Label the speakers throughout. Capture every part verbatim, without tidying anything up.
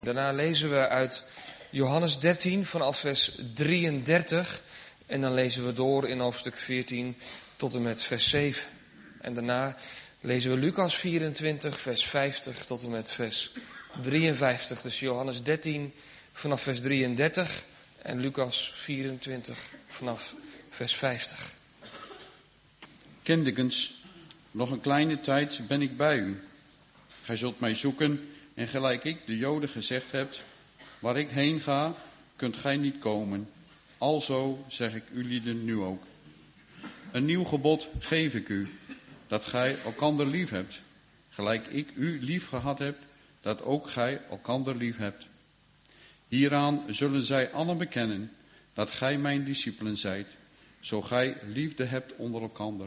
Speaker 1: Daarna lezen we uit Johannes dertien vanaf vers drieëndertig en dan lezen we door in hoofdstuk veertien tot en met vers zeven. En daarna lezen we Lucas vierentwintig vers vijftig tot en met vers drieënvijftig. Dus Johannes dertien vanaf vers drieëndertig en Lucas vierentwintig vanaf vers vijftig.
Speaker 2: Kindekens, nog een kleine tijd ben ik bij u. Gij zult mij zoeken en gelijk ik de Joden gezegd heb, waar ik heen ga, kunt gij niet komen. Alzo zeg ik u lieden nu ook. Een nieuw gebod geef ik u, dat gij elkander lief hebt. Gelijk ik u lief gehad heb, dat ook gij elkander lief hebt. Hieraan zullen zij allen bekennen, dat gij mijn discipelen zijt, zo gij liefde hebt onder elkander.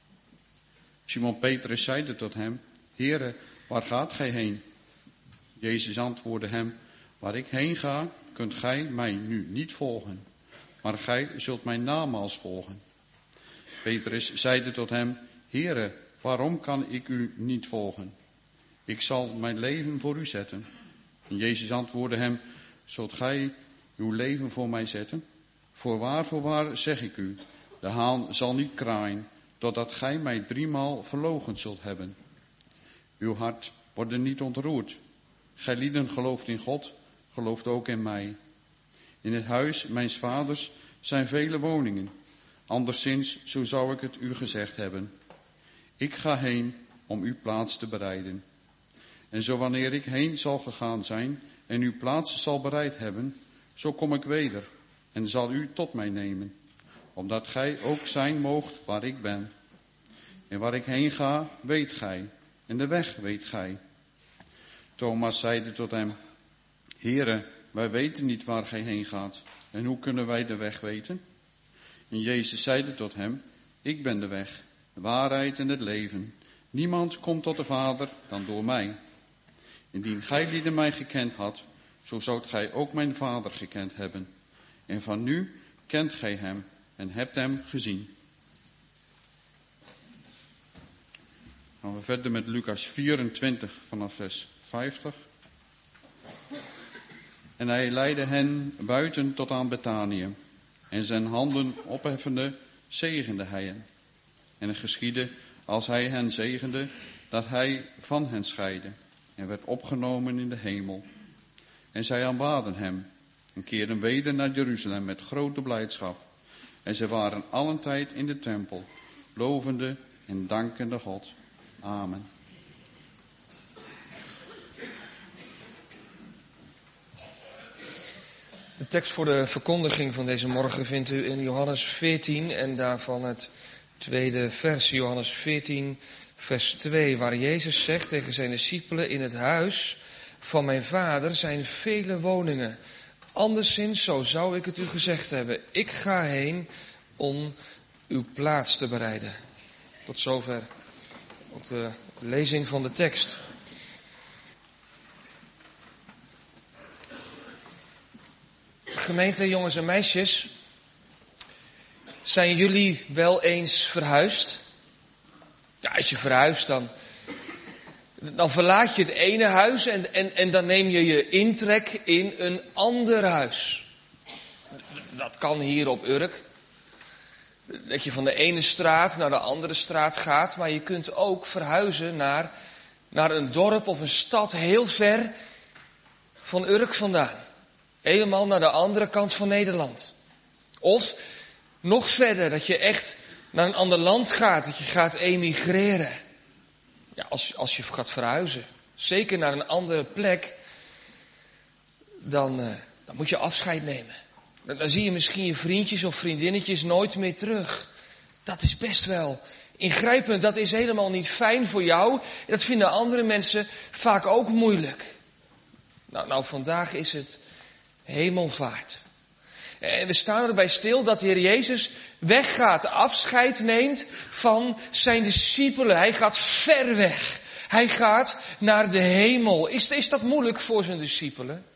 Speaker 2: Simon Petrus zeide tot hem, Heere, waar gaat gij heen? Jezus antwoordde hem, waar ik heen ga, kunt gij mij nu niet volgen, maar gij zult mij namaals volgen. Petrus zeide tot hem, Heere, waarom kan ik u niet volgen? Ik zal mijn leven voor u zetten. En Jezus antwoordde hem, zult gij uw leven voor mij zetten? Voorwaar, voorwaar zeg ik u, de haan zal niet kraaien, totdat gij mij driemaal verloochend zult hebben. Uw hart wordt er niet ontroerd. Gij lieden gelooft in God, gelooft ook in mij. In het huis mijns vaders zijn vele woningen. Anderszins, zo zou ik het u gezegd hebben. Ik ga heen om uw plaats te bereiden. En zo wanneer ik heen zal gegaan zijn en uw plaats zal bereid hebben, zo kom ik weder en zal u tot mij nemen, opdat gij ook zijn moogt waar ik ben. En waar ik heen ga, weet gij, en de weg weet gij. Thomas zeide tot hem, Heere, wij weten niet waar gij heen gaat, en hoe kunnen wij de weg weten? En Jezus zeide tot hem, ik ben de weg, de waarheid en het leven. Niemand komt tot de Vader dan door mij. Indien gij lieden mij gekend had, zo zoudt gij ook mijn Vader gekend hebben. En van nu kent gij hem en hebt hem gezien. Dan gaan we verder met Lucas vierentwintig vanaf vers vijftig. En hij leidde hen buiten tot aan Betanië. En zijn handen opheffende zegende hij hen. En het geschiedde, als hij hen zegende, dat hij van hen scheidde. En werd opgenomen in de hemel. En zij aanbaden hem. En keerden weder naar Jeruzalem met grote blijdschap. En zij waren allen tijd in de tempel, lovende en dankende God. Amen.
Speaker 1: De tekst voor de verkondiging van deze morgen vindt u in Johannes veertien en daarvan het tweede vers, Johannes veertien, vers twee, waar Jezus zegt tegen zijn discipelen, in het huis van mijn Vader zijn vele woningen. Anderszins, zo zou ik het u gezegd hebben. Ik ga heen om uw plaats te bereiden. Tot zover ook de lezing van de tekst. Gemeente, jongens en meisjes, zijn jullie wel eens verhuisd? Ja, als je verhuist, dan, dan verlaat je het ene huis en, en, en dan neem je je intrek in een ander huis. Dat kan hier op Urk. Dat je van de ene straat naar de andere straat gaat, maar je kunt ook verhuizen naar, naar een dorp of een stad heel ver van Urk vandaan. Helemaal naar de andere kant van Nederland. Of nog verder, dat je echt naar een ander land gaat, dat je gaat emigreren. Ja, als, als je gaat verhuizen, zeker naar een andere plek, dan, uh, dan moet je afscheid nemen. Dan, dan zie je misschien je vriendjes of vriendinnetjes nooit meer terug. Dat is best wel ingrijpend, dat is helemaal niet fijn voor jou. Dat vinden andere mensen vaak ook moeilijk. Nou, nou vandaag is het hemelvaart. En we staan erbij stil dat de Heer Jezus weggaat, afscheid neemt van zijn discipelen. Hij gaat ver weg. Hij gaat naar de hemel. Is, is dat moeilijk voor zijn discipelen?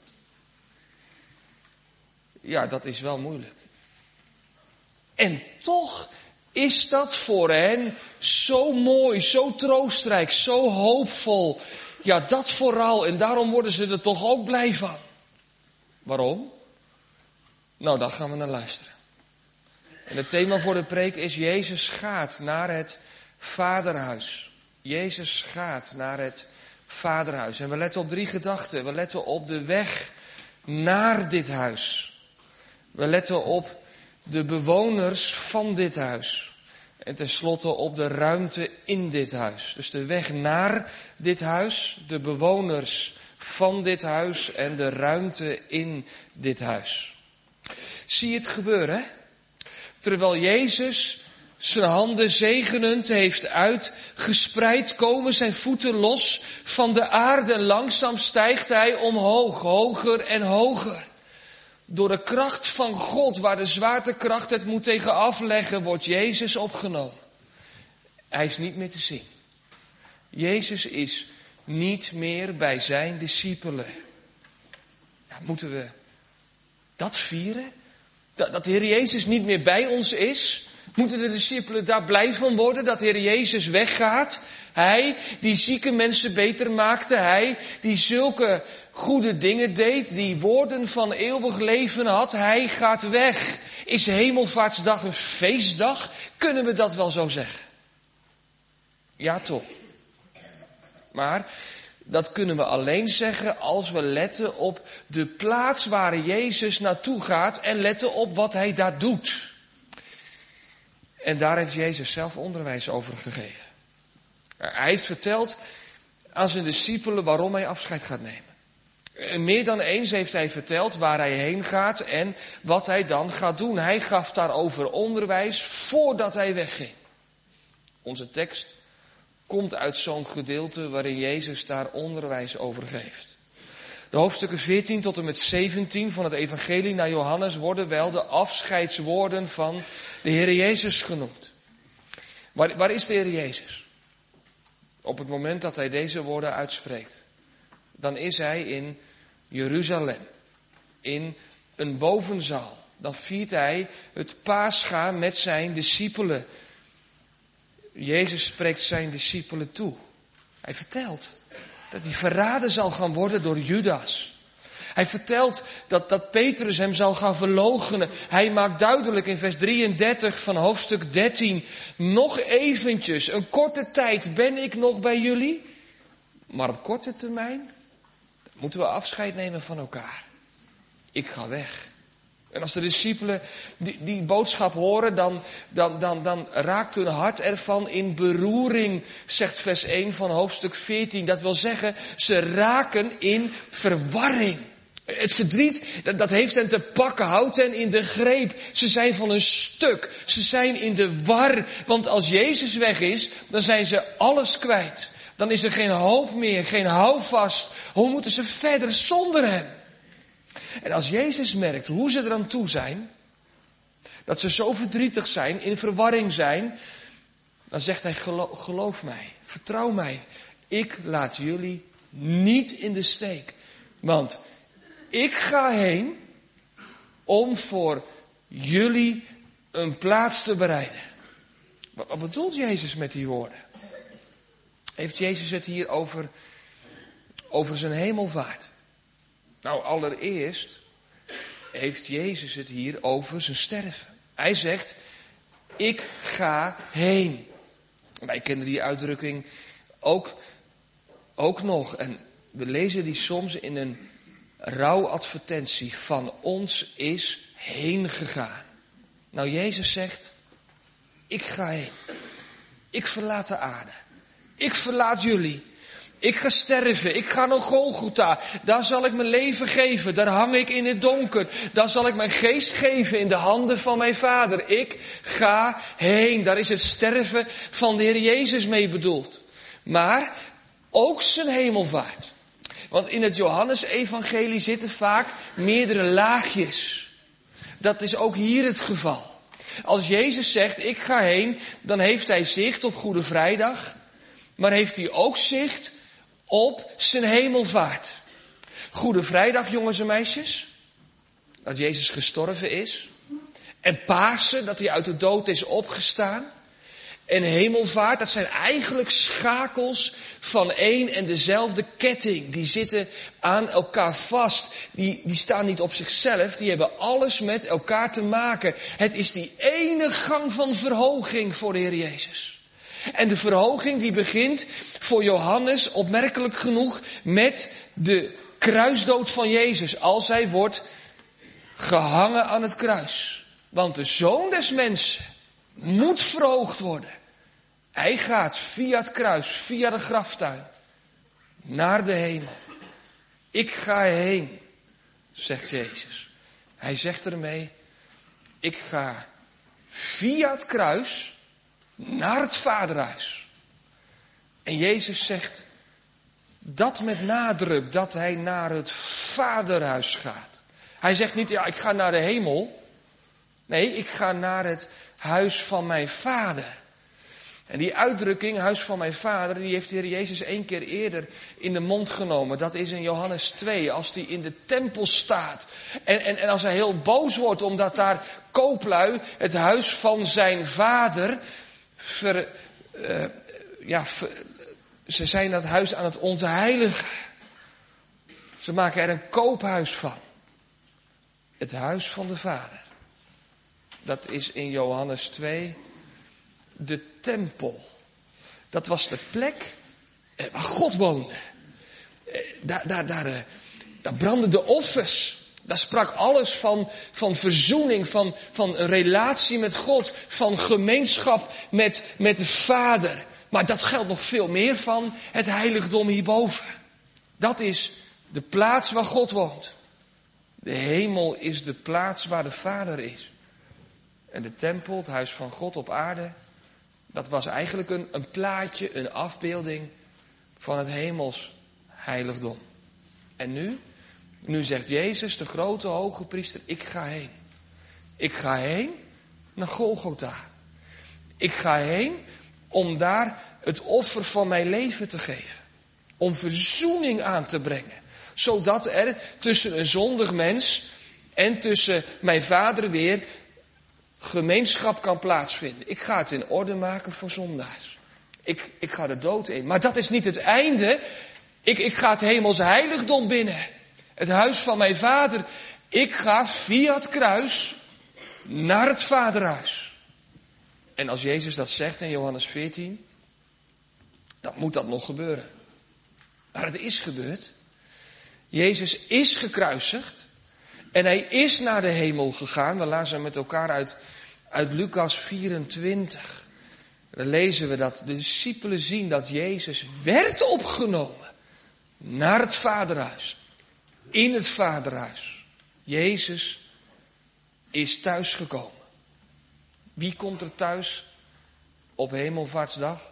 Speaker 1: Ja, dat is wel moeilijk. En toch is dat voor hen zo mooi, zo troostrijk, zo hoopvol. Ja, dat vooral. En daarom worden ze er toch ook blij van. Waarom? Nou, daar gaan we naar luisteren. En het thema voor de preek is: Jezus gaat naar het Vaderhuis. Jezus gaat naar het Vaderhuis. En we letten op drie gedachten. We letten op de weg naar dit huis. We letten op de bewoners van dit huis. En tenslotte op de ruimte in dit huis. Dus de weg naar dit huis, de bewoners van dit huis en de ruimte in dit huis. Zie je het gebeuren? Terwijl Jezus zijn handen zegenend heeft uitgespreid, komen zijn voeten los van de aarde en langzaam stijgt hij omhoog, hoger en hoger. Door de kracht van God, waar de zwaartekracht het moet tegen afleggen, wordt Jezus opgenomen. Hij is niet meer te zien. Jezus is niet meer bij zijn discipelen. Ja, moeten we dat vieren? Dat, dat de Heer Jezus niet meer bij ons is? Moeten de discipelen daar blij van worden dat de Heer Jezus weggaat? Hij die zieke mensen beter maakte. Hij die zulke goede dingen deed. Die woorden van eeuwig leven had. Hij gaat weg. Is Hemelvaartsdag een feestdag? Kunnen we dat wel zo zeggen? Ja, toch. Maar dat kunnen we alleen zeggen als we letten op de plaats waar Jezus naartoe gaat. En letten op wat hij daar doet. En daar heeft Jezus zelf onderwijs over gegeven. Hij heeft verteld aan zijn discipelen waarom hij afscheid gaat nemen. En meer dan eens heeft hij verteld waar hij heen gaat en wat hij dan gaat doen. Hij gaf daarover onderwijs voordat hij wegging. Onze tekst komt uit zo'n gedeelte waarin Jezus daar onderwijs over geeft. De hoofdstukken veertien tot en met zeventien van het evangelie naar Johannes worden wel de afscheidswoorden van de Heer Jezus genoemd. Waar, waar is de Heer Jezus? Op het moment dat hij deze woorden uitspreekt, dan is hij in Jeruzalem, in een bovenzaal. Dan viert hij het Pascha met zijn discipelen. Jezus spreekt zijn discipelen toe. Hij vertelt dat hij verraden zal gaan worden door Judas. Hij vertelt dat, dat Petrus hem zal gaan verloochenen. Hij maakt duidelijk in vers drieëndertig van hoofdstuk dertien. Nog eventjes, een korte tijd ben ik nog bij jullie. Maar op korte termijn moeten we afscheid nemen van elkaar. Ik ga weg. En als de discipelen die, die boodschap horen, dan, dan, dan, dan raakt hun hart ervan in beroering, zegt vers één van hoofdstuk veertien. Dat wil zeggen, ze raken in verwarring. Het verdriet, dat, dat heeft hen te pakken, houdt hen in de greep. Ze zijn van een stuk, ze zijn in de war. Want als Jezus weg is, dan zijn ze alles kwijt. Dan is er geen hoop meer, geen houvast. Hoe moeten ze verder zonder hem? En als Jezus merkt hoe ze er aan toe zijn, dat ze zo verdrietig zijn, in verwarring zijn, dan zegt hij, geloof, geloof mij, vertrouw mij. Ik laat jullie niet in de steek. Want ik ga heen om voor jullie een plaats te bereiden. Wat bedoelt Jezus met die woorden? Heeft Jezus het hier over, over zijn hemelvaart? Nou, allereerst heeft Jezus het hier over zijn sterven. Hij zegt, ik ga heen. Wij kennen die uitdrukking ook, ook nog. En we lezen die soms in een rouwadvertentie. Van ons is heen gegaan. Nou, Jezus zegt, ik ga heen. Ik verlaat de aarde. Ik verlaat jullie. Ik ga sterven, ik ga naar Golgotha, daar zal ik mijn leven geven, daar hang ik in het donker, daar zal ik mijn geest geven in de handen van mijn Vader. Ik ga heen, daar is het sterven van de Heer Jezus mee bedoeld. Maar ook zijn hemelvaart. Want in het Johannes-evangelie zitten vaak meerdere laagjes. Dat is ook hier het geval. Als Jezus zegt, ik ga heen, dan heeft hij zicht op Goede Vrijdag, maar heeft hij ook zicht op zijn hemelvaart. Goede Vrijdag, jongens en meisjes. Dat Jezus gestorven is. En Pasen, dat hij uit de dood is opgestaan. en hemelvaart, dat zijn eigenlijk schakels van één en dezelfde ketting. Die zitten aan elkaar vast. Die, die staan niet op zichzelf, die hebben alles met elkaar te maken. Het is die ene gang van verhoging voor de Heer Jezus. En de verhoging die begint voor Johannes, opmerkelijk genoeg, met de kruisdood van Jezus. Als hij wordt gehangen aan het kruis. Want de Zoon des Mensen moet verhoogd worden. Hij gaat via het kruis, via de graftuin, naar de hemel. Ik ga heen, zegt Jezus. Hij zegt ermee, ik ga via het kruis naar het Vaderhuis. En Jezus zegt dat met nadruk, dat hij naar het Vaderhuis gaat. Hij zegt niet, ja, ik ga naar de hemel. Nee, ik ga naar het huis van mijn Vader. En die uitdrukking, huis van mijn Vader, die heeft de Heer Jezus één keer eerder in de mond genomen. Dat is in Johannes twee, als hij in de tempel staat. En, en, en als hij heel boos wordt, omdat daar kooplui het huis van zijn Vader ver, uh, ja, ver, ze zijn dat huis aan het ontheiligen. Ze maken er een koophuis van. Het huis van de Vader. Dat is in Johannes twee de tempel. Dat was de plek waar God woonde. Daar, daar, daar, daar brandden de offers. Daar sprak alles van, van verzoening, van, van een relatie met God, van gemeenschap met, met de Vader. Maar dat geldt nog veel meer van het heiligdom hierboven. Dat is de plaats waar God woont. De hemel is de plaats waar de Vader is. En de tempel, het huis van God op aarde, dat was eigenlijk een, een plaatje, een afbeelding van het hemels heiligdom. En nu, nu zegt Jezus, de grote hoge priester, ik ga heen. Ik ga heen naar Golgotha. Ik ga heen om daar het offer van mijn leven te geven. Om verzoening aan te brengen. Zodat er tussen een zondig mens en tussen mijn Vader weer gemeenschap kan plaatsvinden. Ik ga het in orde maken voor zondaars. Ik, ik ga de dood in. Maar dat is niet het einde. Ik, ik ga het hemels heiligdom binnen. Het huis van mijn Vader. Ik ga via het kruis naar het Vaderhuis. En als Jezus dat zegt in Johannes veertien, dan moet dat nog gebeuren. Maar het is gebeurd. Jezus is gekruisigd. En hij is naar de hemel gegaan. We lazen met elkaar uit, uit Lucas vierentwintig. Dan lezen we dat de discipelen zien dat Jezus werd opgenomen naar het Vaderhuis. In het Vaderhuis. Jezus is thuisgekomen. Wie komt er thuis op Hemelvaartsdag?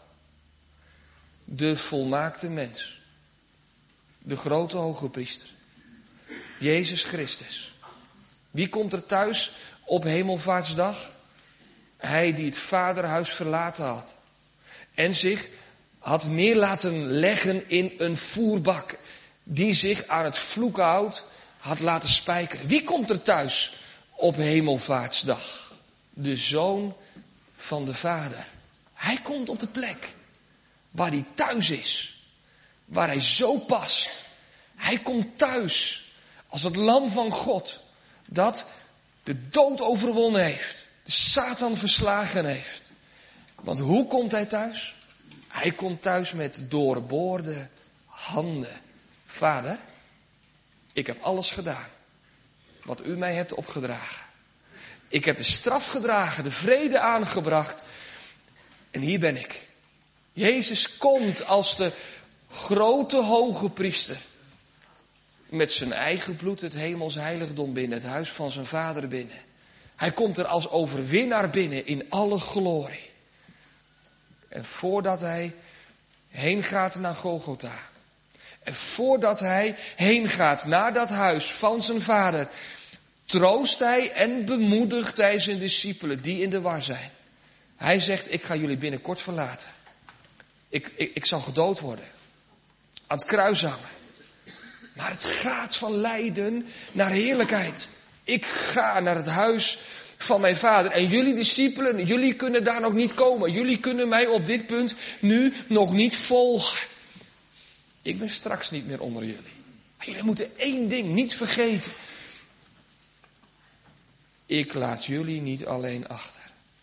Speaker 1: De volmaakte mens. De grote hoge priester. Jezus Christus. Wie komt er thuis op Hemelvaartsdag? Hij die het Vaderhuis verlaten had. En zich had neer laten leggen in een voerbak. Die zich aan het vloekhout had laten spijkeren. Wie komt er thuis op Hemelvaartsdag? De Zoon van de Vader. Hij komt op de plek waar hij thuis is. Waar hij zo past. Hij komt thuis als het lam van God. Dat de dood overwonnen heeft. De Satan verslagen heeft. Want hoe komt hij thuis? Hij komt thuis met doorboorde handen. Vader, ik heb alles gedaan wat u mij hebt opgedragen. Ik heb de straf gedragen, de vrede aangebracht. En hier ben ik. Jezus komt als de grote hoge priester. Met zijn eigen bloed het hemels heiligdom binnen, het huis van zijn Vader binnen. Hij komt er als overwinnaar binnen in alle glorie. En voordat hij heen gaat naar Golgotha. En voordat hij heen gaat naar dat huis van zijn Vader. Troost hij en bemoedigt hij zijn discipelen die in de war zijn. Hij zegt, ik ga jullie binnenkort verlaten. Ik, ik, ik zal gedood worden. Aan het kruis hangen. Maar het gaat van lijden naar heerlijkheid. Ik ga naar het huis van mijn Vader. En jullie discipelen, jullie kunnen daar nog niet komen. Jullie kunnen mij op dit punt nu nog niet volgen. Ik ben straks niet meer onder jullie. Maar jullie moeten één ding niet vergeten. Ik laat jullie niet alleen achter.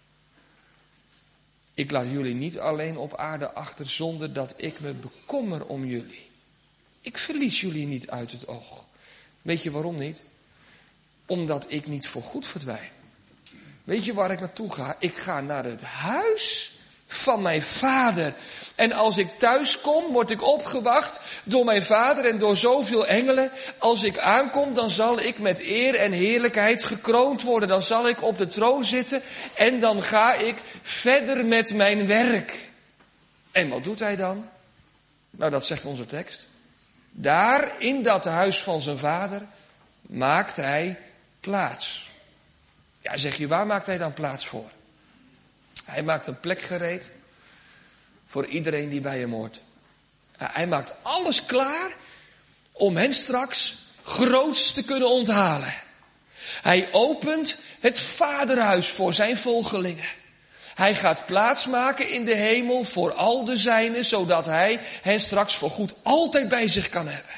Speaker 1: Ik laat jullie niet alleen op aarde achter zonder dat ik me bekommer om jullie. Ik verlies jullie niet uit het oog. Weet je waarom niet? Omdat ik niet voorgoed verdwijn. Weet je waar ik naartoe ga? Ik ga naar het huis van mijn Vader. En als ik thuis kom, word ik opgewacht door mijn Vader en door zoveel engelen. Als ik aankom, dan zal ik met eer en heerlijkheid gekroond worden. Dan zal ik op de troon zitten en dan ga ik verder met mijn werk. En wat doet hij dan? Nou, dat zegt onze tekst. Daar, in dat huis van zijn Vader, maakt hij plaats. Ja, zeg je, waar maakt hij dan plaats voor? Hij maakt een plek gereed voor iedereen die bij hem hoort. Hij maakt alles klaar om hen straks groots te kunnen onthalen. Hij opent het vaderhuis voor zijn volgelingen. Hij gaat plaatsmaken in de hemel voor al de zijnen, zodat hij hen straks voorgoed altijd bij zich kan hebben.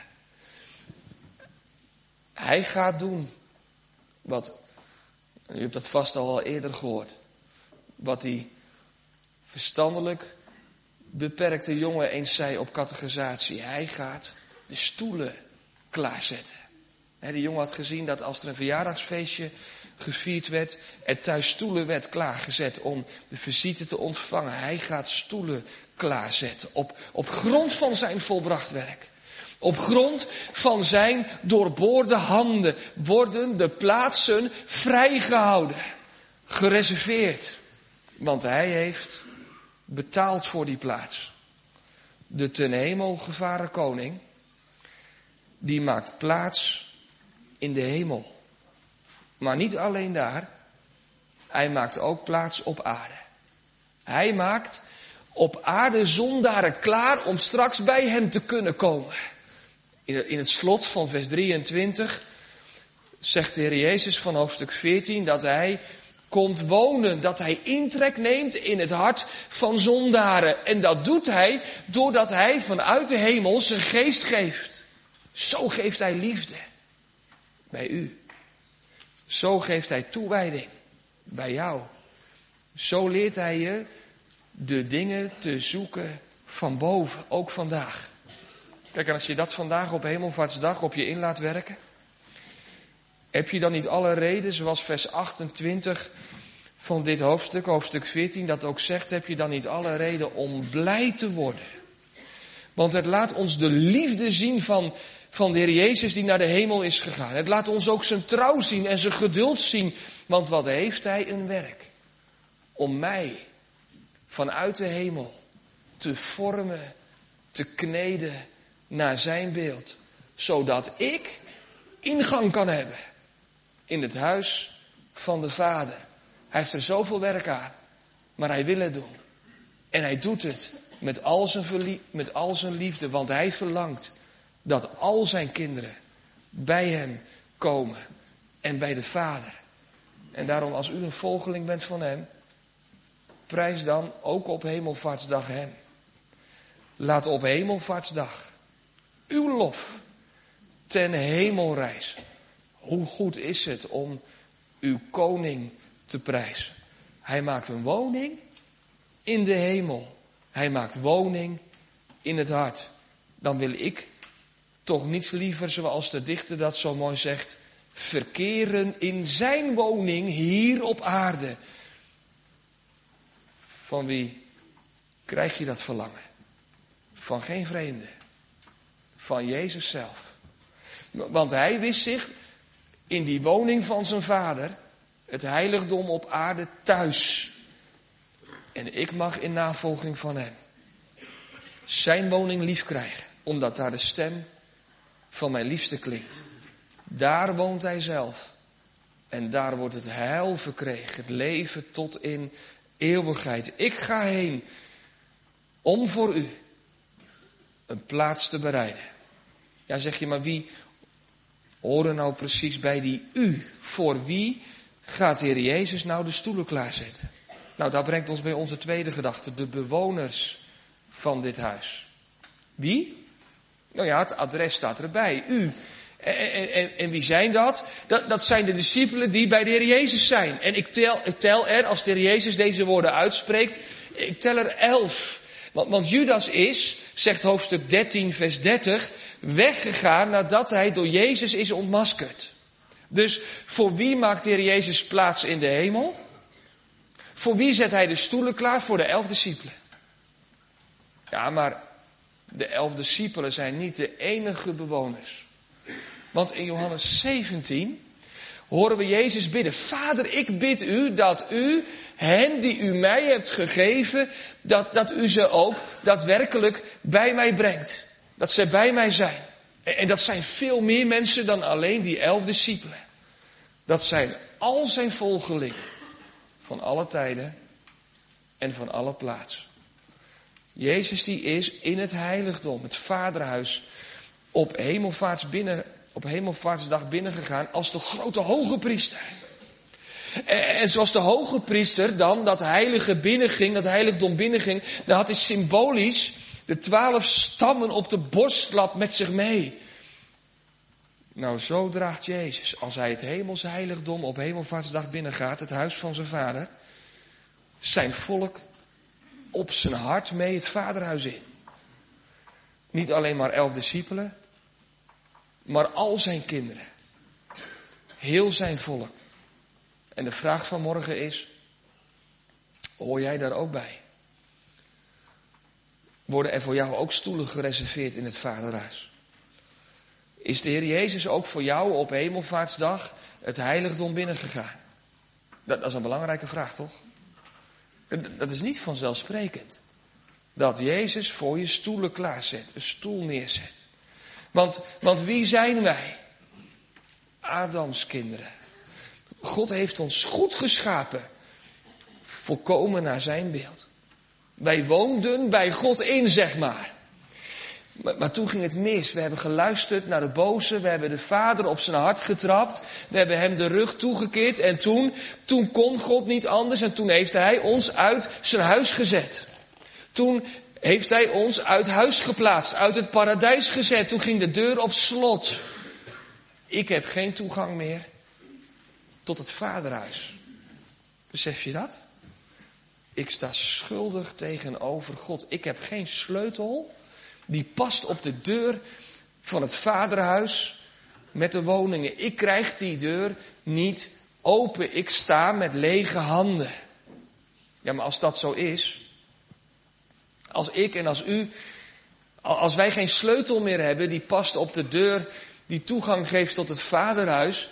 Speaker 1: Hij gaat doen wat, u hebt dat vast al wel eerder gehoord, wat die verstandelijk beperkte jongen eens zei op catechisatie. Hij gaat de stoelen klaarzetten. He, die jongen had gezien dat als er een verjaardagsfeestje gevierd werd, er thuis stoelen werd klaargezet om de visite te ontvangen. Hij gaat stoelen klaarzetten op, op grond van zijn volbracht werk. Op grond van zijn doorboorde handen worden de plaatsen vrijgehouden, gereserveerd. Want hij heeft betaald voor die plaats. De ten hemel gevaren koning, die maakt plaats in de hemel. Maar niet alleen daar, hij maakt ook plaats op aarde. Hij maakt op aarde zondaren klaar om straks bij hem te kunnen komen. In het slot van vers drieëntwintig zegt de Heer Jezus van hoofdstuk veertien dat hij komt wonen, dat hij intrek neemt in het hart van zondaren. En dat doet hij doordat hij vanuit de hemel zijn geest geeft. Zo geeft hij liefde bij u. Zo geeft hij toewijding bij jou. Zo leert hij je de dingen te zoeken van boven, ook vandaag. Kijk, en als je dat vandaag op Hemelvaartsdag op je in laat werken, heb je dan niet alle reden, zoals vers achtentwintig van dit hoofdstuk, hoofdstuk veertien, dat ook zegt, heb je dan niet alle reden om blij te worden? Want het laat ons de liefde zien van, van de Heer Jezus die naar de hemel is gegaan. Het laat ons ook zijn trouw zien en zijn geduld zien. Want wat heeft hij een werk? Om mij vanuit de hemel te vormen, te kneden naar zijn beeld. Zodat ik ingang kan hebben in het huis van de Vader. Hij heeft er zoveel werk aan, maar hij wil het doen. En hij doet het met al zijn, verlie- met al zijn liefde, want hij verlangt dat al zijn kinderen bij hem komen en bij de Vader. En daarom, als u een volgeling bent van hem, prijs dan ook op Hemelvaartsdag hem. Laat op Hemelvaartsdag uw lof ten hemel rijzen. Hoe goed is het om uw koning te prijzen. Hij maakt een woning in de hemel. Hij maakt woning in het hart. Dan wil ik toch niets liever, zoals de dichter dat zo mooi zegt, verkeren in zijn woning hier op aarde. Van wie krijg je dat verlangen? Van geen vreemde. Van Jezus zelf. Want hij wist zich in die woning van zijn Vader, het heiligdom op aarde, thuis. En ik mag in navolging van hem zijn woning lief krijgen, omdat daar de stem van mijn liefste klinkt. Daar woont hij zelf. En daar wordt het heil verkregen, het leven tot in eeuwigheid. Ik ga heen om voor u een plaats te bereiden. Ja, zeg je, maar wie horen nou precies bij die u? Voor wie gaat de Heer Jezus nou de stoelen klaarzetten? Nou, dat brengt ons bij onze tweede gedachte. De bewoners van dit huis. Wie? Nou ja, het adres staat erbij. U. En, en, en wie zijn dat? dat? Dat zijn de discipelen die bij de Heer Jezus zijn. En ik tel, ik tel er, als de Heer Jezus deze woorden uitspreekt, ik tel er elf. Want, want Judas is, zegt hoofdstuk dertien vers dertig, weggegaan nadat hij door Jezus is ontmaskerd. Dus voor wie maakt de Heer Jezus plaats in de hemel? Voor wie zet hij de stoelen klaar? Voor de elf discipelen. Ja, maar de elf discipelen zijn niet de enige bewoners. Want in Johannes zeventien horen we Jezus bidden. Vader, ik bid u dat u hen die u mij hebt gegeven, dat, dat u ze ook daadwerkelijk bij mij brengt. Dat ze bij mij zijn. En, en dat zijn veel meer mensen dan alleen die elf discipelen. Dat zijn al zijn volgelingen. Van alle tijden en van alle plaatsen. Jezus die is in het heiligdom, het vaderhuis, op hemelvaarts binnen, op hemelvaartsdag binnengegaan als de grote hoge priester. En, en zoals de hoge priester dan dat heilige binnenging, dat heiligdom binnenging, dan had hij symbolisch de twaalf stammen op de borstlap met zich mee. Nou, zo draagt Jezus, als hij het hemels heiligdom op hemelvaartsdag binnengaat, het huis van zijn vader, zijn volk op zijn hart mee het vaderhuis in. Niet alleen maar elf discipelen, maar al zijn kinderen. Heel zijn volk. En de vraag van morgen is, hoor jij daar ook bij? Worden er voor jou ook stoelen gereserveerd in het vaderhuis? Is de Heer Jezus ook voor jou op hemelvaartsdag het heiligdom binnengegaan? Dat, dat is een belangrijke vraag, toch? Dat, dat is niet vanzelfsprekend. Dat Jezus voor je stoelen klaarzet, een stoel neerzet. Want, want wie zijn wij? Adams kinderen. God heeft ons goed geschapen. Volkomen naar zijn beeld. Wij woonden bij God in, zeg maar. Maar, maar toen ging het mis. We hebben geluisterd naar de boze. We hebben de vader op zijn hart getrapt. We hebben hem de rug toegekeerd. En toen, toen kon God niet anders. En toen heeft hij ons uit zijn huis gezet. Toen heeft hij ons uit huis geplaatst. Uit het paradijs gezet. Toen ging de deur op slot. Ik heb geen toegang meer tot het vaderhuis. Besef je dat? Ik sta schuldig tegenover God. Ik heb geen sleutel die past op de deur van het vaderhuis met de woningen. Ik krijg die deur niet open. Ik sta met lege handen. Ja, maar als dat zo is, als ik en als u, als wij geen sleutel meer hebben die past op de deur die toegang geeft tot het vaderhuis,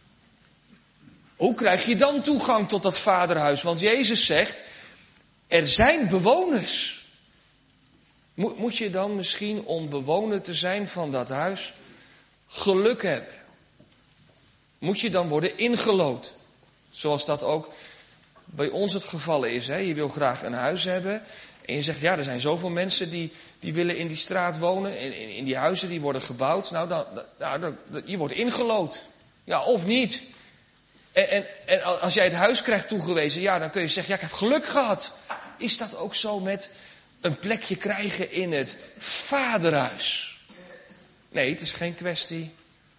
Speaker 1: hoe krijg je dan toegang tot dat vaderhuis? Want Jezus zegt, er zijn bewoners. Moet, moet je dan misschien om bewoner te zijn van dat huis geluk hebben? Moet je dan worden ingelood? Zoals dat ook bij ons het geval is. Hè? Je wil graag een huis hebben. En je zegt, ja, er zijn zoveel mensen die, die willen in die straat wonen. In, in, in die huizen die worden gebouwd. Nou, dan, dan, dan, je wordt ingelood. Ja, of niet. En, en, en als jij het huis krijgt toegewezen, ja, dan kun je zeggen, ja, ik heb geluk gehad. Is dat ook zo met een plekje krijgen in het vaderhuis? Nee, het is geen kwestie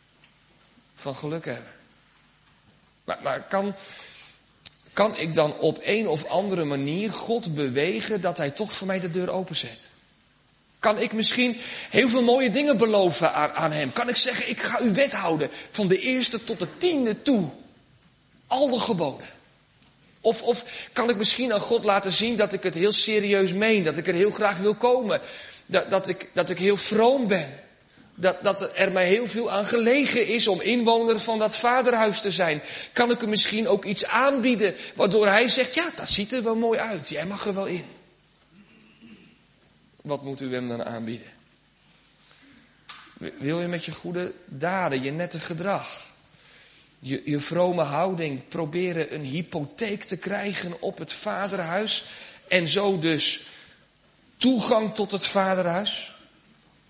Speaker 1: van geluk hebben. Maar, maar kan, kan ik dan op een of andere manier God bewegen dat hij toch voor mij de deur openzet? Kan ik misschien heel veel mooie dingen beloven aan, aan hem? Kan ik zeggen, ik ga uw wet houden van de eerste tot de tiende toe? Al de geboden. Of, of kan ik misschien aan God laten zien dat ik het heel serieus meen. Dat ik er heel graag wil komen. Dat, dat, ik, dat ik heel vroom ben. Dat, dat er mij heel veel aan gelegen is om inwoner van dat vaderhuis te zijn. Kan ik hem misschien ook iets aanbieden waardoor hij zegt, ja, dat ziet er wel mooi uit. Jij mag er wel in. Wat moet u hem dan aanbieden? Wil je met je goede daden, je nette gedrag, Je, je vrome houding proberen een hypotheek te krijgen op het vaderhuis en zo dus toegang tot het vaderhuis?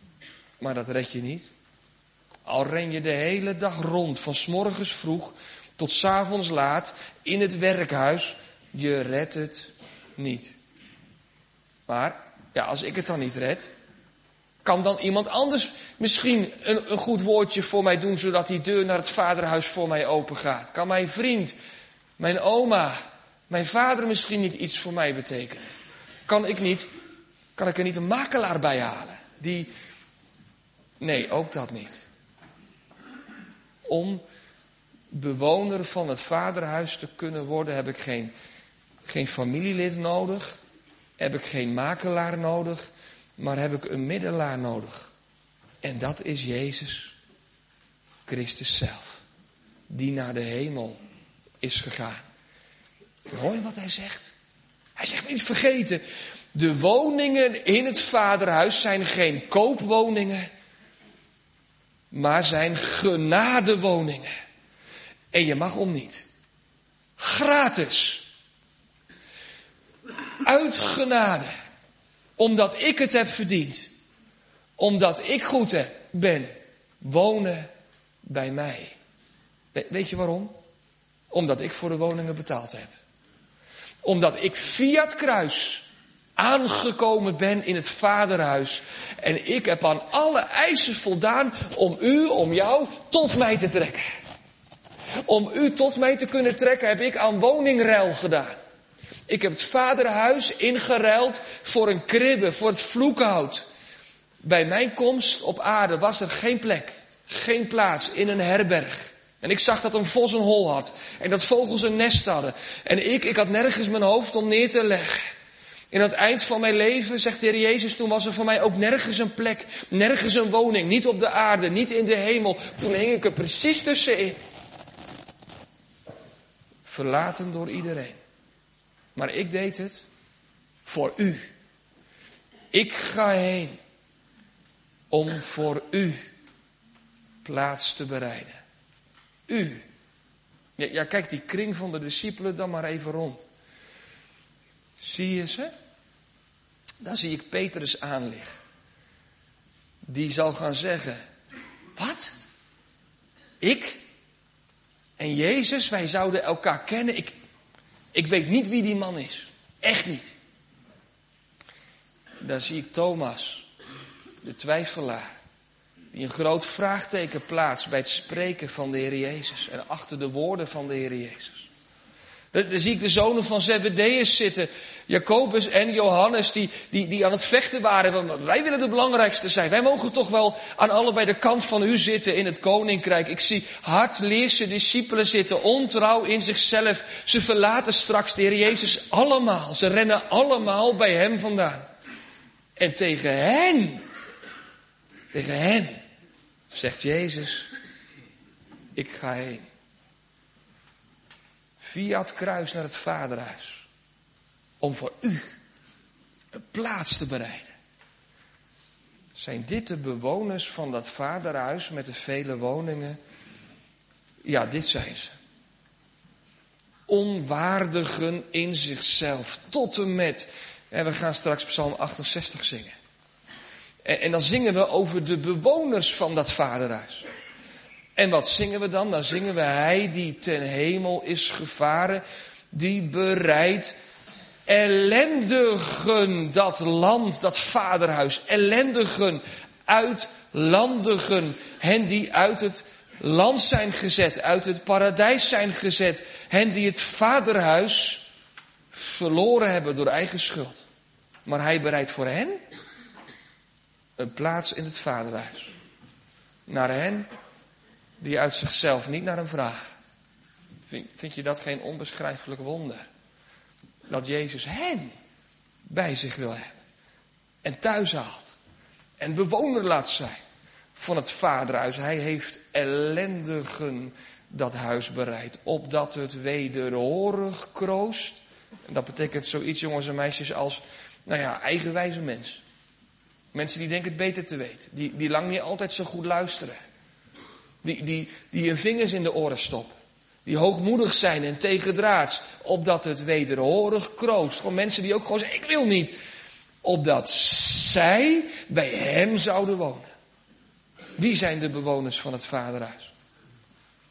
Speaker 1: Maar dat red je niet. Al ren je de hele dag rond, van 's morgens vroeg Tot 's avonds laat in het werkhuis. Je redt het niet. Maar, ja, als ik het dan niet red, kan dan iemand anders misschien een, een goed woordje voor mij doen, zodat die deur naar het vaderhuis voor mij open gaat? Kan mijn vriend, mijn oma, mijn vader misschien niet iets voor mij betekenen? Kan ik niet, kan ik er niet een makelaar bij halen? Die, nee, ook dat niet. Om bewoner van het vaderhuis te kunnen worden, heb ik geen, geen familielid nodig. Heb ik geen makelaar nodig. Maar heb ik een middelaar nodig. En dat is Jezus Christus zelf. Die naar de hemel is gegaan. Hoor je wat hij zegt? Hij zegt niet vergeten. De woningen in het vaderhuis zijn geen koopwoningen. Maar zijn genadewoningen. En je mag om niet. Gratis. Uit genade. Omdat ik het heb verdiend. Omdat ik goed heb, ben. Wonen bij mij. Weet je waarom? Omdat ik voor de woningen betaald heb. Omdat ik via het kruis aangekomen ben in het vaderhuis. En ik heb aan alle eisen voldaan om u, om jou, tot mij te trekken. Om u tot mij te kunnen trekken heb ik aan woningruil gedaan. Ik heb het vaderhuis ingeruild voor een kribbe, voor het vloekhout. Bij mijn komst op aarde was er geen plek, geen plaats in een herberg. En ik zag dat een vos een hol had en dat vogels een nest hadden. En ik, ik had nergens mijn hoofd om neer te leggen. In het eind van mijn leven, zegt de Heer Jezus, toen was er voor mij ook nergens een plek, nergens een woning. Niet op de aarde, niet in de hemel. Toen hing ik er precies tussenin. Verlaten door iedereen. Maar ik deed het voor u. Ik ga heen om voor u plaats te bereiden. U. Ja, ja, kijk die kring van de discipelen dan maar even rond. Zie je ze? Daar zie ik Petrus aanliggen. Die zal gaan zeggen, wat? Ik? En Jezus, wij zouden elkaar kennen. Ik, ik weet niet wie die man is. Echt niet. Daar zie ik Thomas, de twijfelaar, die een groot vraagteken plaatst bij het spreken van de Heer Jezus en achter de woorden van de Heer Jezus. Daar zie ik de zonen van Zebedeus zitten, Jacobus en Johannes, die, die, die aan het vechten waren. Want wij willen de belangrijkste zijn. Wij mogen toch wel aan allebei de kant van u zitten in het koninkrijk. Ik zie hardleerse discipelen zitten, ontrouw in zichzelf. Ze verlaten straks de Heer Jezus allemaal. Ze rennen allemaal bij hem vandaan. En tegen hen, tegen hen, zegt Jezus, ik ga heen. Via het kruis naar het vaderhuis. Om voor u een plaats te bereiden. Zijn dit de bewoners van dat vaderhuis met de vele woningen? Ja, dit zijn ze. Onwaardigen in zichzelf. Tot en met. En we gaan straks Psalm achtenzestig zingen. En, en dan zingen we over de bewoners van dat vaderhuis. En wat zingen we dan? Dan zingen we hij die ten hemel is gevaren. Die bereidt ellendigen dat land, dat vaderhuis. Ellendigen, uitlandigen. Hen die uit het land zijn gezet, uit het paradijs zijn gezet. Hen die het vaderhuis verloren hebben door eigen schuld. Maar hij bereidt voor hen een plaats in het vaderhuis. Naar hen die uit zichzelf niet naar hem vragen. Vind, vind je dat geen onbeschrijfelijk wonder? Dat Jezus hen bij zich wil hebben. En thuis haalt. En bewoner laat zijn van het vaderhuis. Hij heeft ellendigen dat huis bereid. Opdat het wederhorig kroost. En dat betekent zoiets, jongens en meisjes, als, nou ja, eigenwijze mensen. Mensen die denken het beter te weten. Die, die lang niet altijd zo goed luisteren. Die, die, die hun vingers in de oren stoppen. Die hoogmoedig zijn en tegendraads. Opdat het wederhorig kroost. Gewoon mensen die ook gewoon zeggen, ik wil niet. Opdat zij bij hem zouden wonen. Wie zijn de bewoners van het vaderhuis?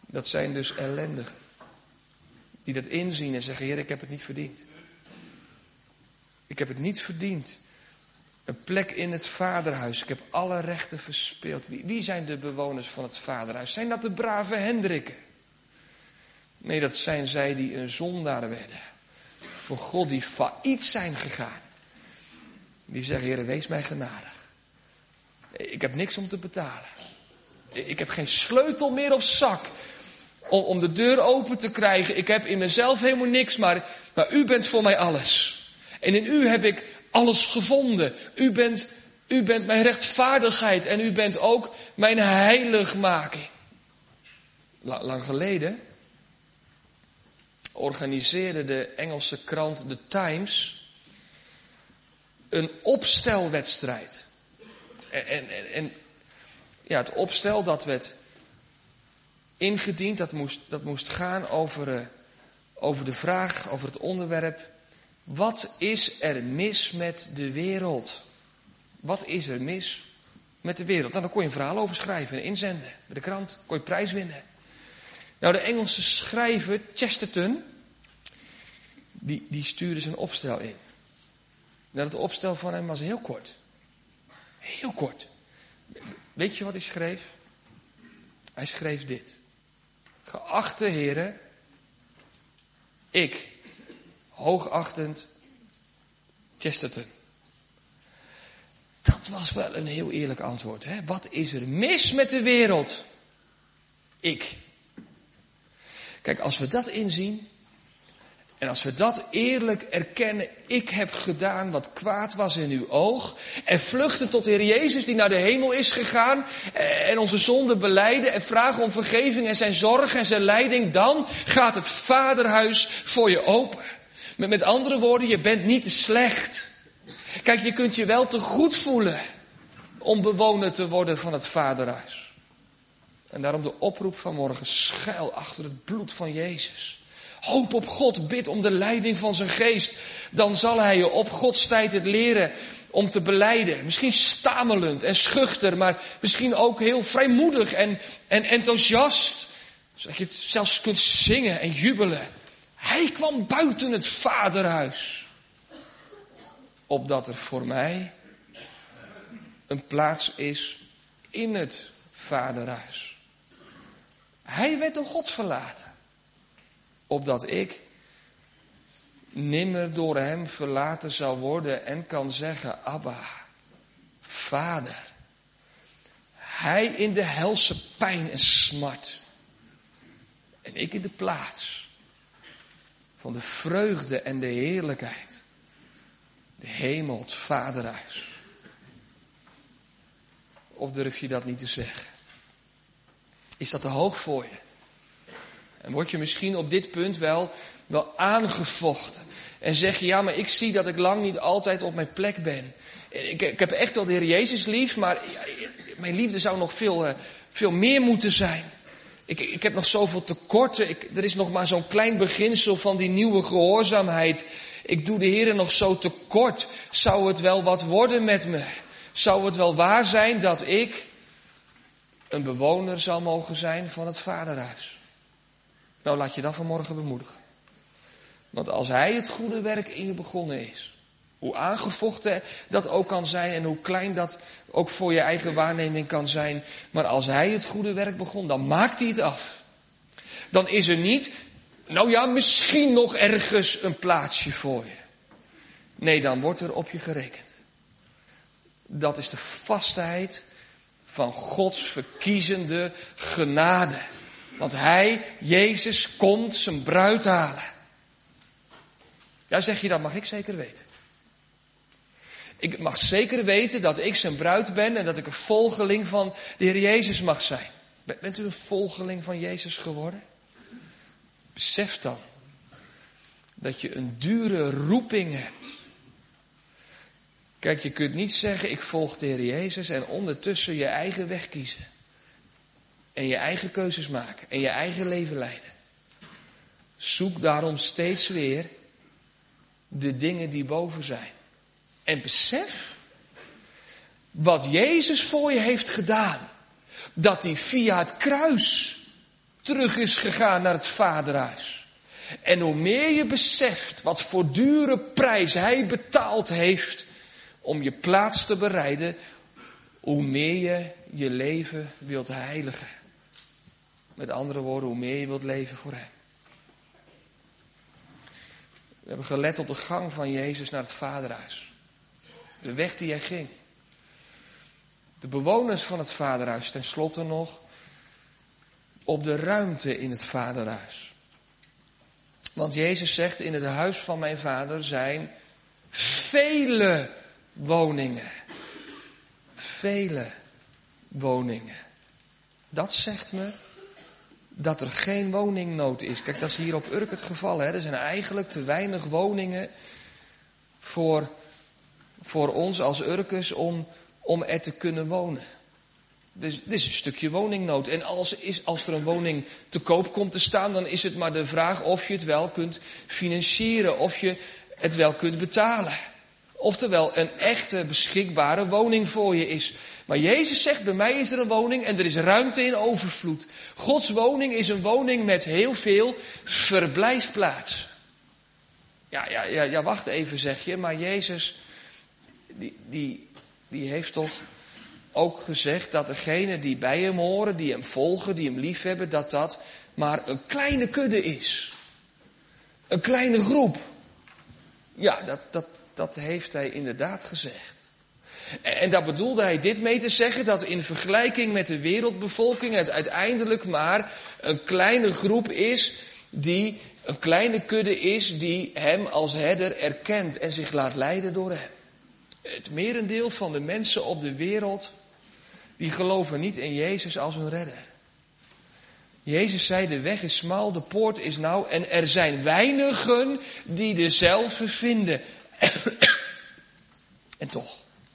Speaker 1: Dat zijn dus ellendigen. Die dat inzien en zeggen, Heer, ik heb het niet verdiend. Ik heb het niet verdiend. Een plek in het vaderhuis. Ik heb alle rechten verspeeld. Wie, wie zijn de bewoners van het vaderhuis? Zijn dat de brave Hendrikken? Nee, dat zijn zij die een zondaar werden. Voor God die failliet zijn gegaan. Die zeggen, Heer, wees mij genadig. Ik heb niks om te betalen. Ik heb geen sleutel meer op zak. Om, om de deur open te krijgen. Ik heb in mezelf helemaal niks, maar, maar u bent voor mij alles. En in u heb ik alles gevonden. U bent, u bent mijn rechtvaardigheid en u bent ook mijn heiligmaking. Lang geleden organiseerde de Engelse krant The Times een opstelwedstrijd. En, en, en ja, het opstel dat werd ingediend, dat moest, dat moest gaan over, uh, over de vraag, over het onderwerp: wat is er mis met de wereld? Wat is er mis met de wereld? Nou, daar kon je een verhaal over schrijven en inzenden. Bij de krant kon je prijs winnen. Nou, de Engelse schrijver Chesterton, die, die stuurde zijn opstel in. Nou, het opstel van hem was heel kort. Heel kort. Weet je wat hij schreef? Hij schreef dit. Geachte heren, ik, hoogachtend Chesterton. Dat was wel een heel eerlijk antwoord. Hè? Wat is er mis met de wereld? Ik. Kijk, als we dat inzien en als we dat eerlijk erkennen, ik heb gedaan wat kwaad was in uw oog, en vluchten tot de Heer Jezus die naar de hemel is gegaan en onze zonden belijden en vragen om vergeving en zijn zorg en zijn leiding, dan gaat het vaderhuis voor je open. Met andere woorden, je bent niet te slecht. Kijk, je kunt je wel te goed voelen om bewoner te worden van het vaderhuis. En daarom de oproep van morgen: schuil achter het bloed van Jezus. Hoop op God, bid om de leiding van zijn geest. Dan zal hij je op Gods tijd het leren om te belijden. Misschien stamelend en schuchter, maar misschien ook heel vrijmoedig en, en enthousiast. Zodat je het zelfs kunt zingen en jubelen. Hij kwam buiten het vaderhuis. Opdat er voor mij een plaats is in het vaderhuis. Hij werd door God verlaten. Opdat ik nimmer door hem verlaten zou worden en kan zeggen: Abba, Vader. Hij in de helse pijn en smart. En ik in de plaats van de vreugde en de heerlijkheid. De hemel, het vaderhuis. Of durf je dat niet te zeggen? Is dat te hoog voor je? En word je misschien op dit punt wel, wel aangevochten. En zeg je: ja, maar ik zie dat ik lang niet altijd op mijn plek ben. Ik, ik heb echt wel de Heer Jezus lief, maar mijn liefde zou nog veel, uh, veel meer moeten zijn. Ik, ik heb nog zoveel tekorten. Ik, er is nog maar zo'n klein beginsel van die nieuwe gehoorzaamheid. Ik doe de Heer nog zo tekort. Zou het wel wat worden met me? Zou het wel waar zijn dat ik een bewoner zal mogen zijn van het vaderhuis? Nou, laat je dan vanmorgen bemoedigen. Want als hij het goede werk in je begonnen is, hoe aangevochten dat ook kan zijn en hoe klein dat ook voor je eigen waarneming kan zijn, maar als hij het goede werk begon, dan maakt hij het af. Dan is er niet, nou ja, misschien nog ergens een plaatsje voor je. Nee, dan wordt er op je gerekend. Dat is de vastheid van Gods verkiezende genade. Want hij, Jezus, komt zijn bruid halen. Ja, zeg je, dat mag ik zeker weten. Ik mag zeker weten dat ik zijn bruid ben en dat ik een volgeling van de Heer Jezus mag zijn. Bent u een volgeling van Jezus geworden? Besef dan dat je een dure roeping hebt. Kijk, je kunt niet zeggen: ik volg de Heer Jezus en ondertussen je eigen weg kiezen. En je eigen keuzes maken. En je eigen leven leiden. Zoek daarom steeds weer de dingen die boven zijn. En besef wat Jezus voor je heeft gedaan. Dat hij via het kruis terug is gegaan naar het vaderhuis. En hoe meer je beseft wat voor dure prijs hij betaald heeft om je plaats te bereiden, hoe meer je je leven wilt heiligen. Met andere woorden, hoe meer je wilt leven voor hem. We hebben gelet op de gang van Jezus naar het vaderhuis. De weg die hij ging. De bewoners van het vaderhuis, tenslotte nog op de ruimte in het vaderhuis. Want Jezus zegt, in het huis van mijn vader zijn vele woningen. Vele woningen. Dat zegt me dat er geen woningnood is. Kijk, dat is hier op Urk het geval. Hè? Er zijn eigenlijk te weinig woningen voor, voor ons als Urkers om, om er te kunnen wonen. Dus dit is een stukje woningnood. En als, is, als er een woning te koop komt te staan, dan is het maar de vraag of je het wel kunt financieren. Of je het wel kunt betalen. Oftewel een echte beschikbare woning voor je is. Maar Jezus zegt, bij mij is er een woning en er is ruimte in overvloed. Gods woning is een woning met heel veel verblijfplaats. Ja, ja, ja, ja wacht even zeg je, maar Jezus, die, die, die heeft toch ook gezegd dat degenen die bij hem horen, die hem volgen, die hem liefhebben, dat dat maar een kleine kudde is. Een kleine groep. Ja, dat, dat, dat heeft hij inderdaad gezegd. En daar bedoelde hij dit mee te zeggen, dat in vergelijking met de wereldbevolking het uiteindelijk maar een kleine groep is, die een kleine kudde is, die hem als herder erkent en zich laat leiden door hem. Het merendeel van de mensen op de wereld, die geloven niet in Jezus als hun redder. Jezus zei, de weg is smal, de poort is nauw en er zijn weinigen die dezelfde vinden. En toch.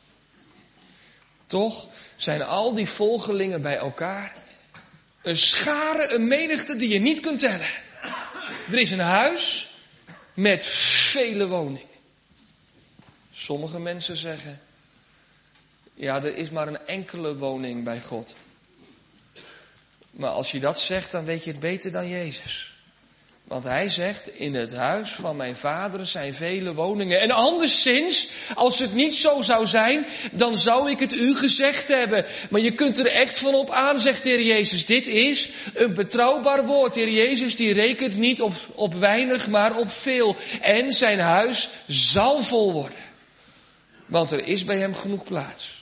Speaker 1: Toch zijn al die volgelingen bij elkaar een schare, een menigte die je niet kunt tellen. Er is een huis met vele woningen. Sommige mensen zeggen, ja, er is maar een enkele woning bij God. Maar als je dat zegt, dan weet je het beter dan Jezus. Want hij zegt, in het huis van mijn vader zijn vele woningen. En anderszins, als het niet zo zou zijn, dan zou ik het u gezegd hebben. Maar je kunt er echt van op aan, zegt de Heer Jezus. Dit is een betrouwbaar woord. De Heer Jezus die rekent niet op, op weinig, maar op veel. En zijn huis zal vol worden. Want er is bij hem genoeg plaats.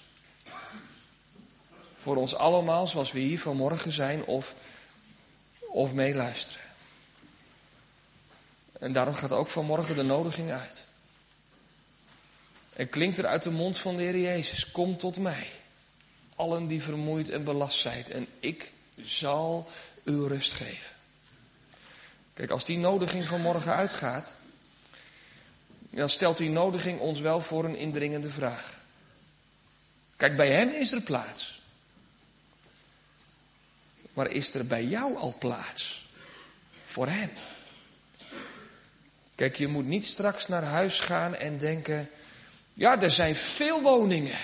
Speaker 1: Voor ons allemaal, zoals we hier vanmorgen zijn, of, of meeluisteren. En daarom gaat ook vanmorgen de nodiging uit. En klinkt er uit de mond van de Heer Jezus, kom tot mij. Allen die vermoeid en belast zijt. En ik zal u rust geven. Kijk, als die nodiging vanmorgen uitgaat, dan stelt die nodiging ons wel voor een indringende vraag. Kijk, bij hem is er plaats. Maar is er bij jou al plaats? Voor hem? Kijk, je moet niet straks naar huis gaan en denken, ja, er zijn veel woningen.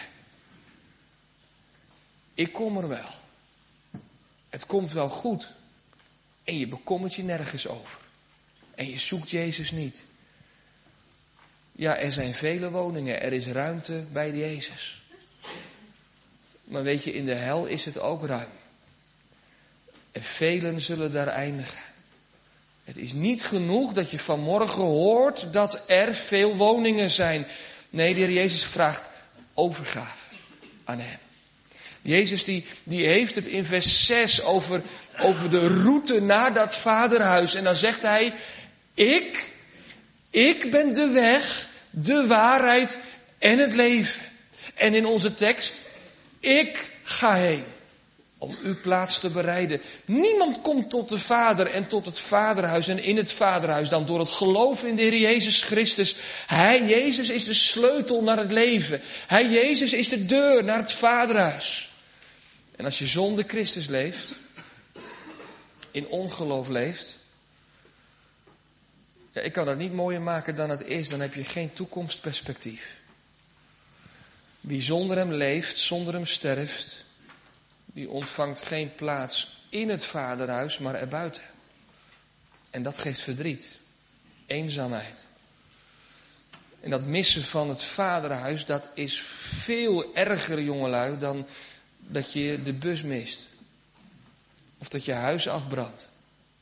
Speaker 1: Ik kom er wel. Het komt wel goed. En je bekommert je nergens over. En je zoekt Jezus niet. Ja, er zijn vele woningen. Er is ruimte bij Jezus. Maar weet je, in de hel is het ook ruim. En velen zullen daar eindigen. Het is niet genoeg dat je vanmorgen hoort dat er veel woningen zijn. Nee, de Heer Jezus vraagt overgave aan hem. Jezus die, die heeft het in vers zes over, over de route naar dat vaderhuis. En dan zegt hij, ik, ik ben de weg, de waarheid en het leven. En in onze tekst, ik ga heen. Om uw plaats te bereiden. Niemand komt tot de Vader en tot het Vaderhuis en in het Vaderhuis dan door het geloof in de Heer Jezus Christus. Hij, Jezus, is de sleutel naar het leven. Hij, Jezus, is de deur naar het Vaderhuis. En als je zonder Christus leeft, in ongeloof leeft, ja, ik kan dat niet mooier maken dan het is, dan heb je geen toekomstperspectief. Wie zonder hem leeft, zonder hem sterft, die ontvangt geen plaats in het vaderhuis, maar erbuiten. En dat geeft verdriet. Eenzaamheid. En dat missen van het vaderhuis, dat is veel erger, jongelui, dan dat je de bus mist. Of dat je huis afbrandt.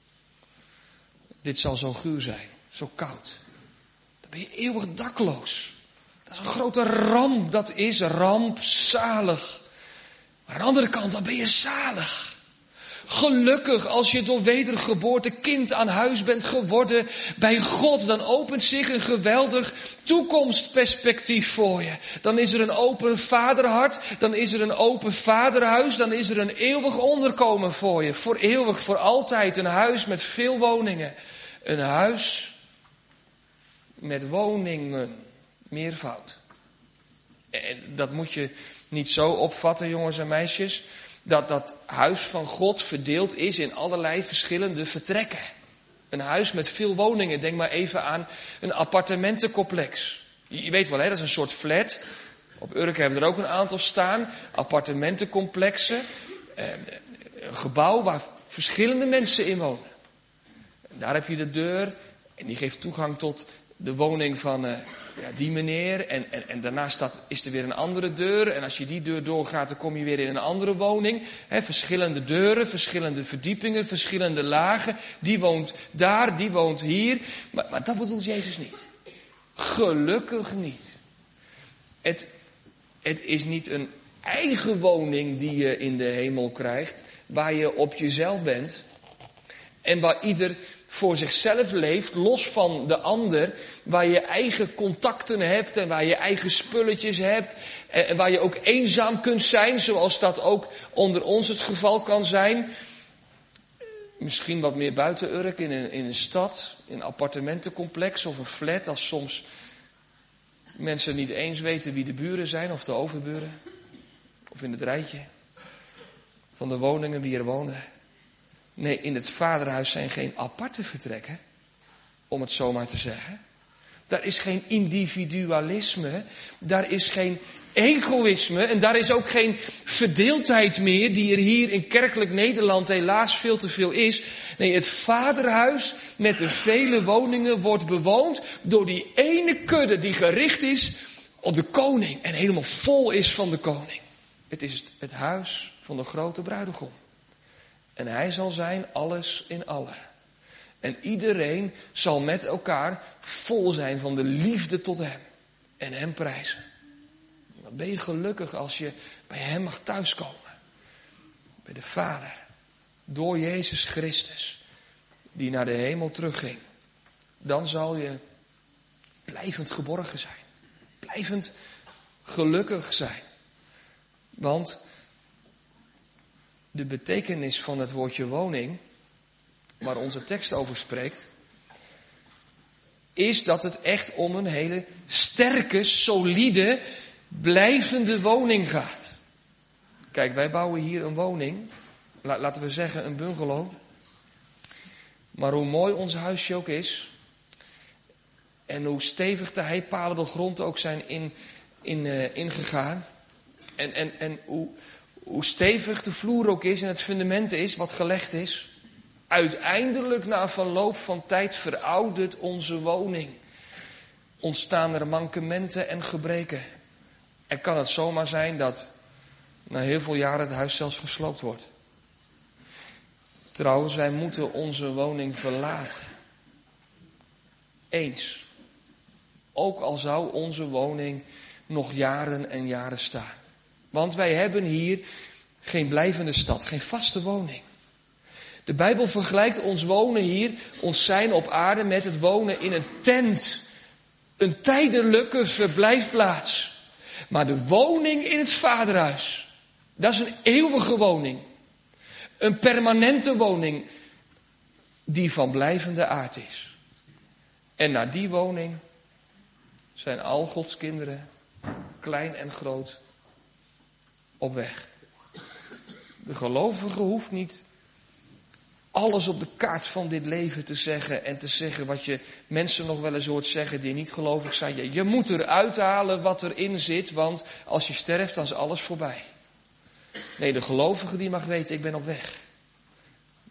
Speaker 1: Dit zal zo guur zijn, zo koud. Dan ben je eeuwig dakloos. Dat is een grote ramp, dat is rampzalig. Maar aan de andere kant, dan ben je zalig. Gelukkig als je door wedergeboorte kind aan huis bent geworden bij God, dan opent zich een geweldig toekomstperspectief voor je. Dan is er een open vaderhart, dan is er een open vaderhuis, dan is er een eeuwig onderkomen voor je. Voor eeuwig, voor altijd, een huis met veel woningen. Een huis met woningen, meervoud. En dat moet je niet zo opvatten, jongens en meisjes, dat dat huis van God verdeeld is in allerlei verschillende vertrekken. Een huis met veel woningen. Denk maar even aan een appartementencomplex. Je weet wel, hè, dat is een soort flat. Op Urk hebben we er ook een aantal staan. Appartementencomplexen. Een gebouw waar verschillende mensen in wonen. Daar heb je de deur en die geeft toegang tot de woning van uh, ja, die meneer. En, en, en daarnaast staat, is er weer een andere deur. En als je die deur doorgaat, dan kom je weer in een andere woning. He, verschillende deuren, verschillende verdiepingen, verschillende lagen. Die woont daar, die woont hier. Maar, maar dat bedoelt Jezus niet. Gelukkig niet. Het, het is niet een eigen woning die je in de hemel krijgt, waar je op jezelf bent. En waar ieder voor zichzelf leeft, los van de ander, waar je eigen contacten hebt en waar je eigen spulletjes hebt en waar je ook eenzaam kunt zijn, zoals dat ook onder ons het geval kan zijn. Misschien wat meer buiten Urk, in een, in een stad, in een appartementencomplex of een flat, als soms mensen niet eens weten wie de buren zijn of de overburen, of in het rijtje van de woningen wie er wonen. Nee, in het vaderhuis zijn geen aparte vertrekken, om het zo maar te zeggen. Daar is geen individualisme, daar is geen egoïsme en daar is ook geen verdeeldheid meer die er hier in kerkelijk Nederland helaas veel te veel is. Nee, het vaderhuis met de vele woningen wordt bewoond door die ene kudde die gericht is op de koning en helemaal vol is van de koning. Het is het huis van de grote bruidegom. En hij zal zijn alles in allen. En iedereen zal met elkaar vol zijn van de liefde tot hem. En hem prijzen. Dan ben je gelukkig als je bij hem mag thuiskomen. Bij de Vader. Door Jezus Christus. Die naar de hemel terugging. Dan zal je blijvend geborgen zijn. Blijvend gelukkig zijn. Want de betekenis van het woordje woning, waar onze tekst over spreekt, is dat het echt om een hele sterke, solide, blijvende woning gaat. Kijk, wij bouwen hier een woning, laten we zeggen een bungalow. Maar hoe mooi ons huisje ook is, en hoe stevig de heipalen de grond ook zijn in, in, uh, ingegaan, en, en, en hoe... Hoe stevig de vloer ook is en het fundament is wat gelegd is. Uiteindelijk na verloop van tijd veroudert onze woning. Ontstaan er mankementen en gebreken. En kan het zomaar zijn dat na heel veel jaren het huis zelfs gesloopt wordt. Trouwens, wij moeten onze woning verlaten. Eens. Ook al zou onze woning nog jaren en jaren staan. Want wij hebben hier geen blijvende stad, geen vaste woning. De Bijbel vergelijkt ons wonen hier, ons zijn op aarde, met het wonen in een tent. Een tijdelijke verblijfplaats. Maar de woning in het vaderhuis, dat is een eeuwige woning. Een permanente woning die van blijvende aard is. En naar die woning zijn al Gods kinderen, klein en groot, op weg. De gelovige hoeft niet alles op de kaart van dit leven te zeggen en te zeggen wat je mensen nog wel eens hoort zeggen die niet gelovig zijn. Je, je moet eruit halen wat erin zit, want als je sterft dan is alles voorbij. Nee, de gelovige die mag weten, ik ben op weg.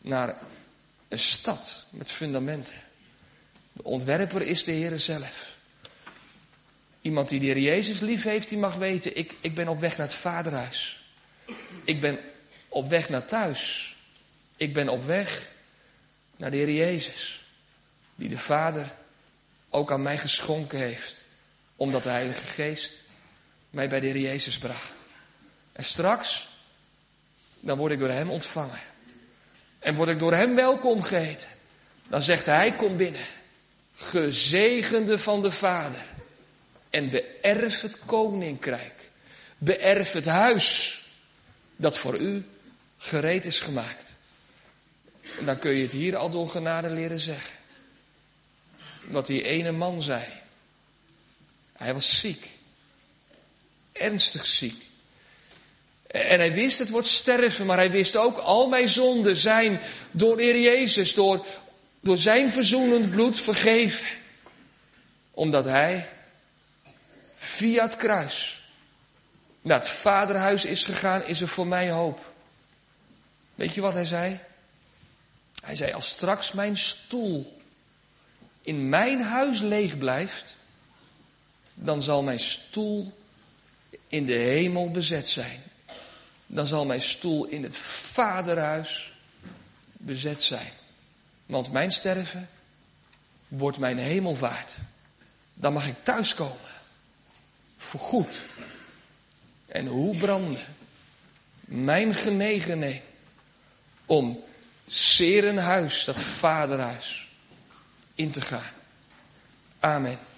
Speaker 1: naar een stad met fundamenten. De ontwerper is de Heere zelf. Iemand die de Heer Jezus lief heeft, die mag weten, ik, ik ben op weg naar het Vaderhuis. Ik ben op weg naar thuis. Ik ben op weg naar de Heer Jezus. Die de Vader ook aan mij geschonken heeft. Omdat de Heilige Geest mij bij de Heer Jezus bracht. En straks, dan word ik door hem ontvangen. En word ik door hem welkom geheten. Dan zegt hij, kom binnen. Gezegende van de Vader. En beërf het koninkrijk. Beërf het huis. Dat voor u gereed is gemaakt. En dan kun je het hier al door genade leren zeggen. Wat die ene man zei. Hij was ziek. Ernstig ziek. En hij wist het wordt sterven, maar hij wist ook al mijn zonden zijn door de Heer Jezus, door, door zijn verzoenend bloed vergeven. Omdat hij via het kruis naar het Vaderhuis is gegaan, is er voor mij hoop. Weet je wat hij zei? Hij zei, als straks mijn stoel in mijn huis leeg blijft, dan zal mijn stoel in de hemel bezet zijn. Dan zal mijn stoel in het Vaderhuis bezet zijn. Want mijn sterven wordt mijn hemelvaart. Dan mag ik thuiskomen. Voorgoed. En hoe branden mijn genegenheid om zeer een huis, dat Vaderhuis, in te gaan. Amen.